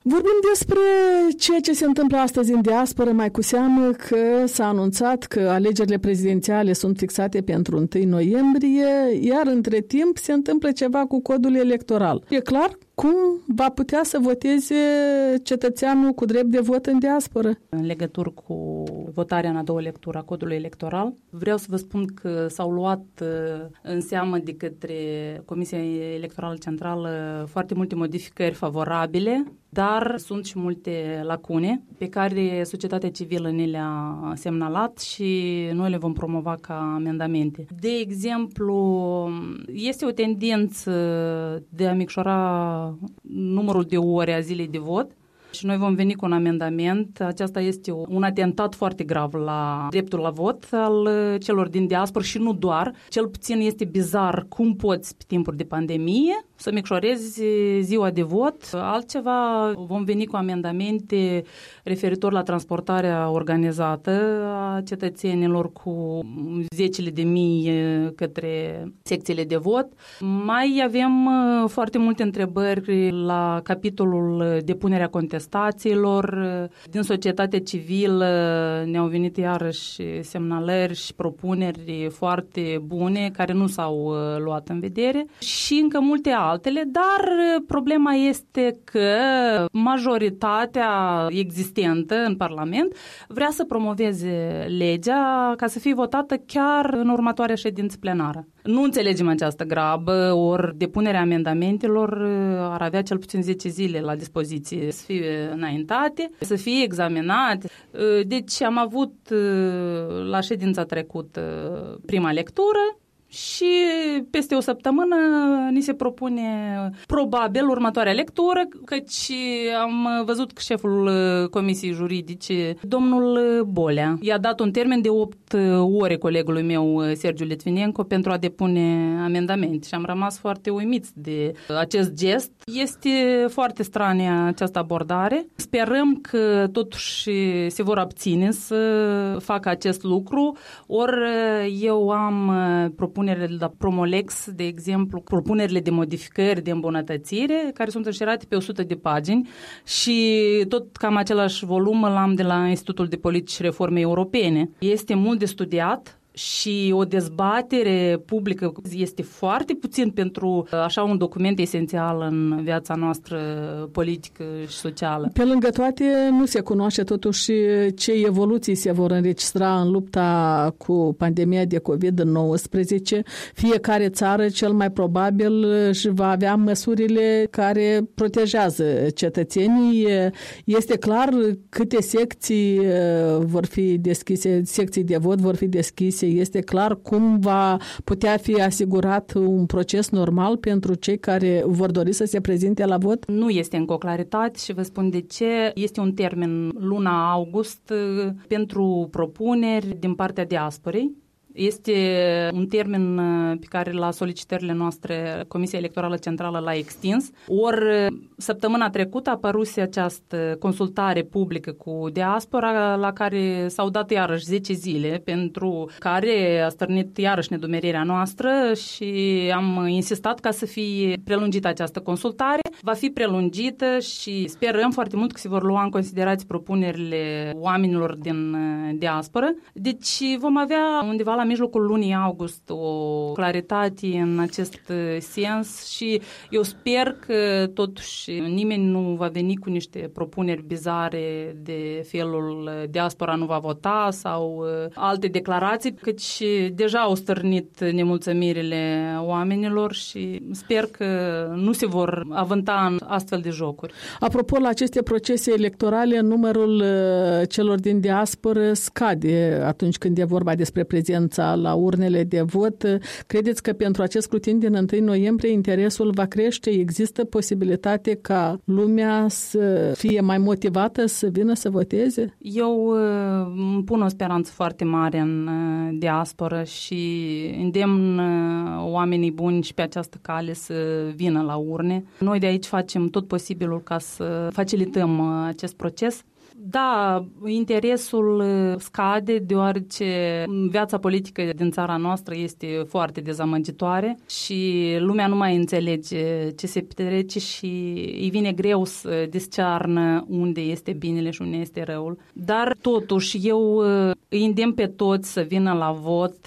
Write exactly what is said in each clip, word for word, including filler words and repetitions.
Vorbim despre ceea ce se întâmplă astăzi în diasporă, mai cu seamă că s-a anunțat că alegerile prezidențiale sunt fixate pentru întâi noiembrie, iar între timp se întâmplă ceva cu codul electoral. E clar cum va putea să voteze cetățeanul cu drept de vot în diasporă? În legătură cu votarea în a doua lectură a codului electoral, vreau să vă spun că s-au luat în seamă de către Comisia Electorală Centrală foarte multe modificări favorabile, dar sunt și multe lacune pe care societatea civilă ne le-a semnalat și noi le vom promova ca amendamente. De exemplu, este o tendință de a micșora numărul de ore a zilei de vot și noi vom veni cu un amendament. Aceasta este un atentat foarte grav la dreptul la vot al celor din diaspora și nu doar. Cel puțin este bizar cum poți pe timpuri de pandemie să micșorezi ziua de vot. Altceva, vom veni cu amendamente referitor la transportarea organizată a cetățenilor cu zecile de mii către secțiile de vot. Mai avem foarte multe întrebări la capitolul depunerea contestațiilor. Din societatea civilă ne-au venit iarăși semnalări și propuneri foarte bune care nu s-au luat în vedere și încă multe altele, dar problema este că majoritatea existentă în Parlament vrea să promoveze legea ca să fie votată chiar în următoarea ședință plenară. Nu înțelegem această grabă, ori depunerea amendamentelor ar avea cel puțin zece zile la dispoziție să fie înaintate, să fie examinate. Deci am avut la ședința trecută prima lectură și peste o săptămână ni se propune probabil următoarea lectură, căci am văzut că șeful Comisiei Juridice, domnul Bolea, i-a dat un termen de opt ore colegului meu, Sergiu Litvinenko, pentru a depune amendamente și am rămas foarte uimiți de acest gest. Este foarte stranie această abordare. Sperăm că totuși se vor abține să facă acest lucru, ori eu am propunerile de la Promolex, de exemplu, propunerile de modificări, de îmbunătățire, care sunt înșirate pe o sută de pagini și tot cam același volum îl am de la Institutul de Politici și Reforme Europene. Este mult de studiat și o dezbatere publică este foarte puțin pentru așa un document esențial în viața noastră politică și socială. Pe lângă toate, nu se cunoaște totuși ce evoluții se vor înregistra în lupta cu pandemia de covid nouăsprezece. Fiecare țară, cel mai probabil, își va avea măsurile care protejează cetățenii. Este clar câte secții vor fi deschise, secții de vot vor fi deschise. Este clar cum va putea fi asigurat un proces normal pentru cei care vor dori să se prezinte la vot? Nu este încă o claritate și vă spun de ce. Este un termen luna august pentru propuneri din partea diasporei. Este un termen pe care la solicitările noastre Comisia Electorală Centrală l-a extins. Ori săptămâna trecută a apăruse această consultare publică cu diaspora la care s-au dat iarăși zece zile, pentru care a stârnit iarăși nedumerirea noastră și am insistat ca să fie prelungită această consultare. Va fi prelungită și sperăm foarte mult că se vor lua în considerație propunerile oamenilor din diasporă. Deci vom avea undeva la mijlocul lunii august o claritate în acest sens și eu sper că totuși nimeni nu va veni cu niște propuneri bizare de felul diaspora nu va vota sau alte declarații, căci deja au stârnit nemulțumirile oamenilor și sper că nu se vor avânta în astfel de jocuri. Apropo, la aceste procese electorale, numărul celor din diasporă scade atunci când e vorba despre prezența la urnele de vot. Credeți că pentru acest scrutin din întâi noiembrie interesul va crește? Există posibilitate ca lumea să fie mai motivată să vină să voteze? Eu îmi pun o speranță foarte mare în diasporă și îndemn oamenii buni și pe această cale să vină la urne. Noi de aici facem tot posibilul ca să facilităm acest proces. Da, interesul scade deoarece viața politică din țara noastră este foarte dezamăgitoare și lumea nu mai înțelege ce se petrece și îi vine greu să discearnă unde este binele și unde este răul. Dar totuși eu îi îndemn pe toți să vină la vot.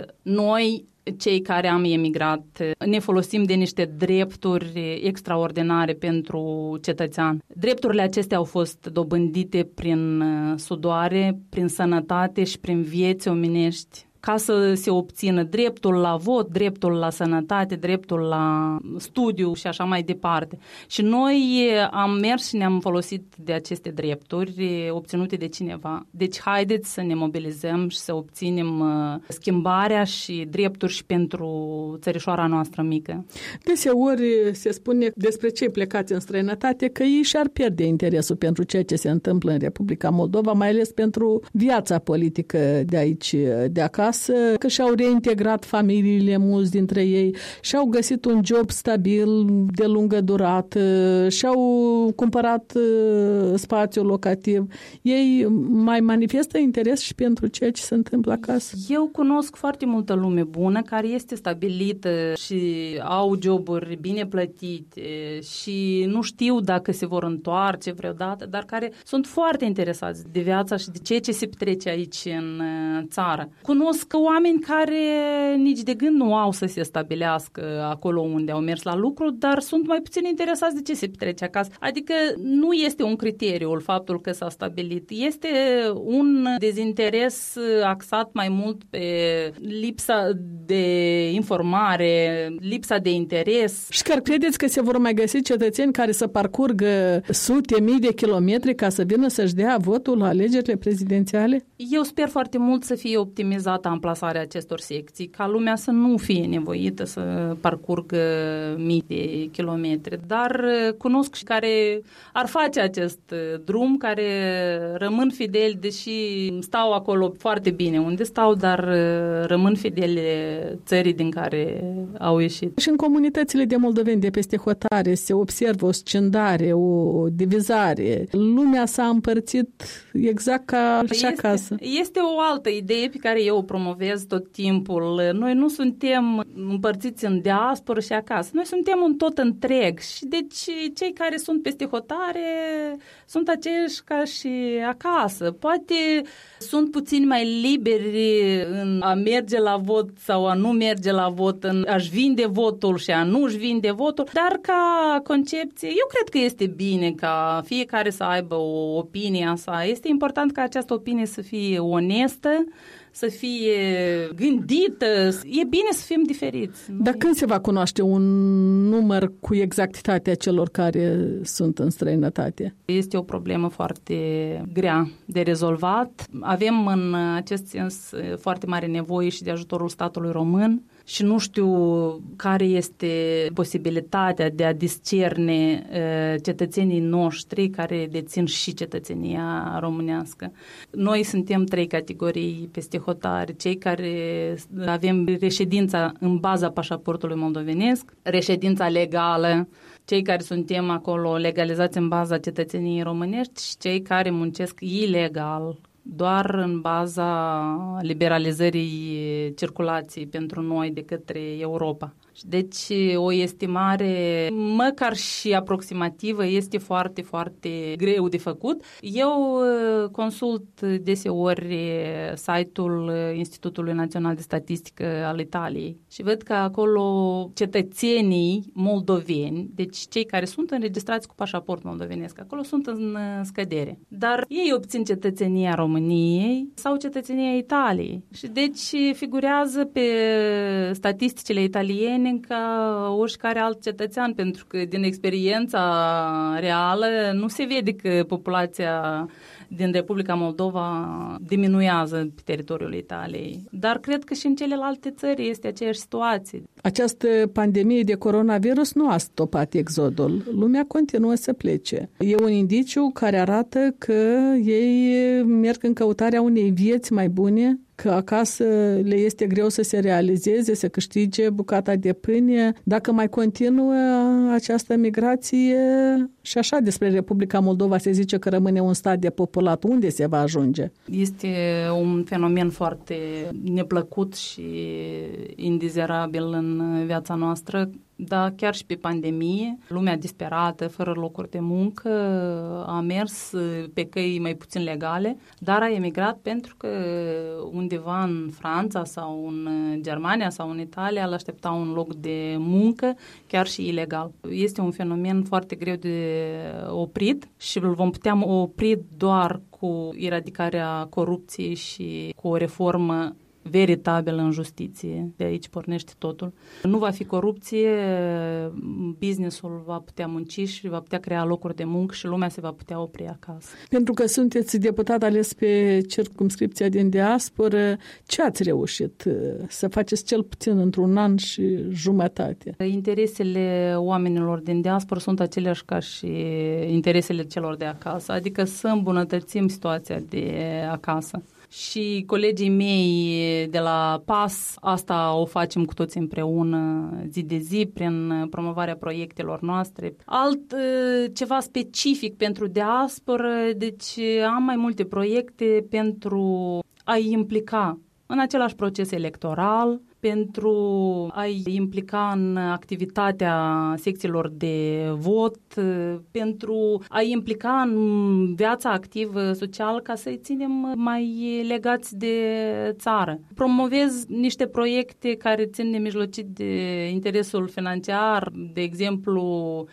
Noi, cei care am emigrat, ne folosim de niște drepturi extraordinare pentru cetățean. Drepturile acestea au fost dobândite prin sudoare, prin sănătate și prin vieți omenești, ca să se obțină dreptul la vot, dreptul la sănătate, dreptul la studiu și așa mai departe. Și noi am mers și ne-am folosit de aceste drepturi obținute de cineva. Deci haideți să ne mobilizăm și să obținem schimbarea și drepturi și pentru țărișoara noastră mică. Deseori se spune despre cei plecați în străinătate că ei și-ar pierde interesul pentru ceea ce se întâmplă în Republica Moldova, mai ales pentru viața politică de aici, de acasă, că și-au reintegrat familiile, mulți dintre ei, și-au găsit un job stabil, de lungă durată, și-au cumpărat spațiu locativ. Ei mai manifestă interes și pentru ceea ce se întâmplă acasă? Eu cunosc foarte multă lume bună care este stabilită și au joburi bine plătite și nu știu dacă se vor întoarce vreodată, dar care sunt foarte interesați de viața și de ceea ce se petrece aici în țară. Cunosc că oameni care nici de gând nu au să se stabilească acolo unde au mers la lucru, dar sunt mai puțin interesați de ce se petrece acasă. Adică nu este un criteriu faptul că s-a stabilit. Este un dezinteres axat mai mult pe lipsa de informare, lipsa de interes. Și chiar credeți că se vor mai găsi cetățeni care să parcurgă sute mii de kilometri ca să vină să-și dea votul la alegerile prezidențiale? Eu sper foarte mult să fie optimizată amplasarea acestor secții, ca lumea să nu fie nevoită să parcurgă mii de kilometri, dar cunosc și care ar face acest drum, care rămân fideli, deși stau acolo foarte bine unde stau, dar rămân fideli țării din care au ieșit. Și în comunitățile de moldoveni de peste hotare se observă o scindare, o divizare. Lumea s-a împărțit exact ca și acasă. Este o altă idee pe care eu o promovez tot timpul. Noi nu suntem împărțiți în diasporă și acasă. Noi suntem un tot întreg și deci cei care sunt peste hotare sunt aceiași ca și acasă. Poate sunt puțin mai liberi în a merge la vot sau a nu merge la vot, în a-și vinde votul și a nu-și vinde votul, dar ca concepție, eu cred că este bine ca fiecare să aibă o opinie a sa. Este important ca această opinie să fie onestă, să fie gândită. E bine să fim diferiți. Dar când se va cunoaște un număr cu exactitatea celor care sunt în străinătate? Este o problemă foarte grea de rezolvat. Avem în acest sens foarte mare nevoie și de ajutorul statului român și nu știu care este posibilitatea de a discerne cetățenii noștri care dețin și cetățenia românească. Noi suntem trei categorii peste hotare, cei care avem reședința în baza pașaportului moldovenesc, reședința legală, cei care suntem acolo legalizați în baza cetățeniei românești și cei care muncesc ilegal, doar în baza liberalizării circulației pentru noi de către Europa. Deci o estimare, măcar și aproximativă, este foarte, foarte greu de făcut. Eu consult deseori site-ul Institutului Național de Statistică al Italiei și văd că acolo cetățenii moldoveni, deci cei care sunt înregistrați cu pașaport moldovenesc, acolo sunt în scădere. Dar ei obțin cetățenia României sau cetățenia Italiei. Și deci figurează pe statisticile italiene ca oricare alt cetățean, pentru că din experiența reală nu se vede că populația din Republica Moldova diminuează pe teritoriul Italiei. Dar cred că și în celelalte țări este aceeași situație. Această pandemie de coronavirus nu a stopat exodul. Lumea continuă să plece. E un indiciu care arată că ei merg în căutarea unei vieți mai bune că acasă le este greu să se realizeze, să câștige bucata de pâine. Dacă mai continuă această migrație, și așa despre Republica Moldova se zice că rămâne un stat depopulat, unde se va ajunge? Este un fenomen foarte neplăcut și indizerabil în viața noastră. Dar chiar și pe pandemie, lumea disperată, fără locuri de muncă, a mers pe căi mai puțin legale, dar a emigrat pentru că undeva în Franța sau în Germania sau în Italia îl aștepta un loc de muncă, chiar și ilegal. Este un fenomen foarte greu de oprit și îl vom putea opri doar cu eradicarea corupției și cu o reformă veritabilă în justiție. De aici pornește totul. Nu va fi corupție, businessul va putea munci și va putea crea locuri de muncă și lumea se va putea opri acasă. Pentru că sunteți deputat ales pe circumscripția din diasporă, ce ați reușit să faceți cel puțin într-un an și jumătate? Interesele oamenilor din diasporă sunt aceleași ca și interesele celor de acasă, adică să îmbunătățim situația de acasă. Și colegii mei de la P A S, asta o facem cu toți împreună zi de zi prin promovarea proiectelor noastre. Alt ceva specific pentru diasporă, deci am mai multe proiecte pentru a-i implica în același proces electoral, pentru a-i implica în activitatea secțiilor de vot, pentru a-i implica în viața activă socială ca să-i ținem mai legați de țară. Promovez niște proiecte care țin de mijlocit de interesul financiar, de exemplu,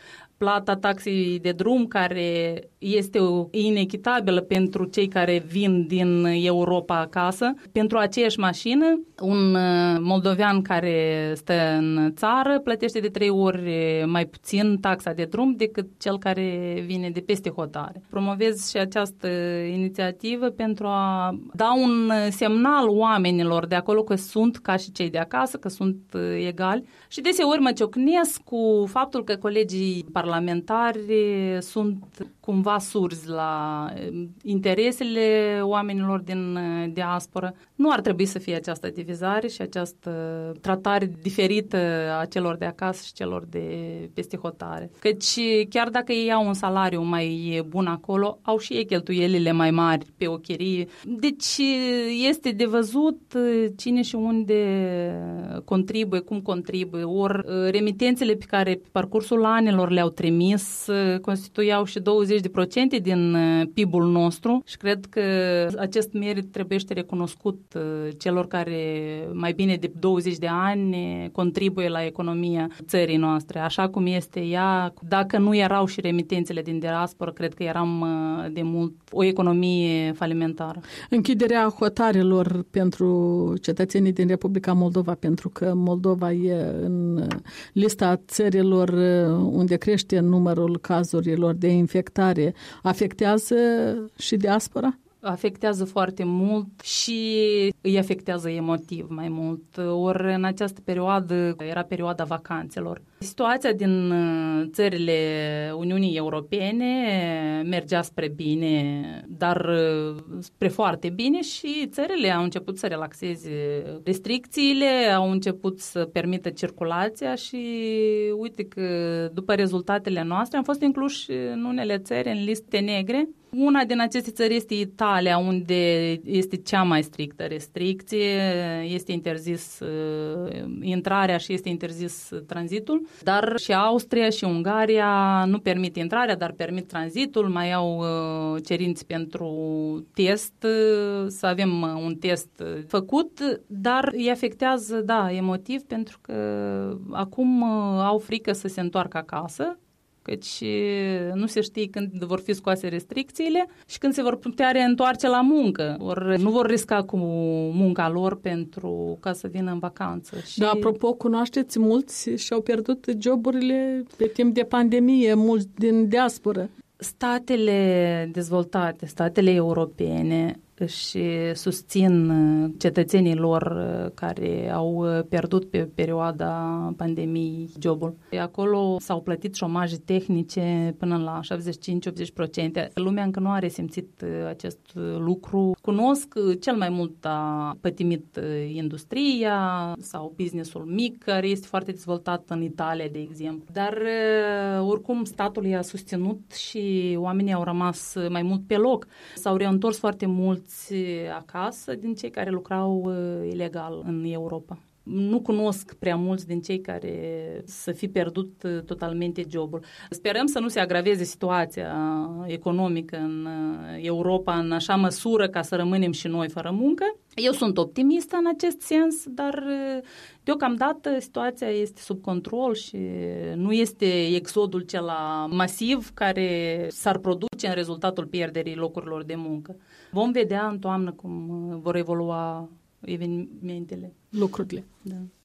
plata taxei de drum, care este inechitabilă pentru cei care vin din Europa acasă. Pentru aceeași mașină, un moldovean care stă în țară plătește de trei ori mai puțin taxa de drum decât cel care vine de peste hotare. Promovez și această inițiativă pentru a da un semnal oamenilor de acolo că sunt ca și cei de acasă, că sunt egali. Și deseori mă ciocnesc cu faptul că colegii parlamentari sunt cumva surzi la interesele oamenilor din diasporă. Nu ar trebui să fie această divizare și această tratare diferită a celor de acasă și celor de peste hotare. Căci chiar dacă ei au un salariu mai bun acolo, au și ei cheltuielile mai mari pe o chirie. Deci este de văzut cine și unde contribuie, cum contribuie. Ori remitențele pe care pe parcursul anilor le-au trimis constituiau și douăzeci de procente din P I B-ul nostru și cred că acest merit trebuie recunoscut celor care mai bine de douăzeci de ani contribuie la economia țării noastre, așa cum este ea. Dacă nu erau și remitențele din diasporă, cred că eram de mult o economie falimentară. Închiderea hotarelor pentru cetățenii din Republica Moldova, pentru că Moldova e în lista țărilor unde crește numărul cazurilor de infectare, afectează și diaspora? Afectează foarte mult și îi afectează emotiv mai mult. Ori în această perioadă era perioada vacanțelor. Situația din țările Uniunii Europene mergea spre bine, dar spre foarte bine și țările au început să relaxeze restricțiile, au început să permită circulația și uite că după rezultatele noastre am fost incluși în unele țări în liste negre. Una din aceste țări este Italia, unde este cea mai strictă restricție, este interzis uh, intrarea și este interzis tranzitul, dar și Austria și Ungaria nu permit intrarea, dar permit tranzitul, mai au uh, cerințe pentru test, uh, să avem uh, un test făcut, dar îi afectează, da, emotiv, pentru că acum uh, au frică să se întoarcă acasă, căci nu se știe când vor fi scoase restricțiile și când se vor putea reîntoarce la muncă. Ori nu vor risca cu munca lor pentru ca să vină în vacanță. Și... Da, apropo, cunoașteți mulți și-au pierdut joburile pe timp de pandemie, mulți din diasporă. Statele dezvoltate, statele europene, își susțin cetățenii lor care au pierdut pe perioada pandemiei jobul. Acolo s-au plătit șomaje tehnice până la șaptezeci și cinci la optzeci la sută. Lumea încă nu are simțit acest lucru. Cunosc cel mai mult a pătimit industria sau businessul mic, care este foarte dezvoltat în Italia, de exemplu. Dar oricum statul i-a susținut și oamenii au rămas mai mult pe loc. S-au reîntors foarte mulți acasă din cei care lucrau ilegal în Europa. Nu cunosc prea mulți din cei care să fi pierdut totalmente jobul. Sperăm să nu se agraveze situația economică în Europa în așa măsură ca să rămânem și noi fără muncă. Eu sunt optimistă în acest sens, dar deocamdată situația este sub control și nu este exodul cela masiv care s-ar produce în rezultatul pierderii locurilor de muncă. Vom vedea în toamnă cum vor evolua evenimentele. Lucrurile. Da.